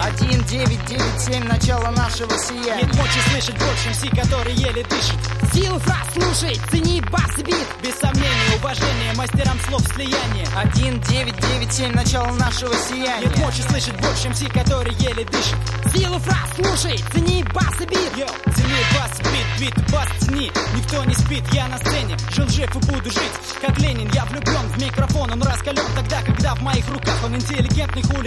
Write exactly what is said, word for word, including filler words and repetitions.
Один девять девять семь, начало нашего сияния. Нет мочи слышать больше МС, который еле дышит. Силу фраз слушай, цени бас и бит. Без сомнения, уважение мастерам слов слияния. Один девять девять семь, начало нашего сияния. Нет мочи слышать больше МС, который еле дышит. Силу фраз слушай, цени бас и бит. Йо, цени бас, бит, бит, бас, цени. Никто не спит, я на сцене. Жил, жив и буду жить, как Ленин. Я влюблен в микрофон, он раскален тогда, когда в моих руках он интеллигентный хули.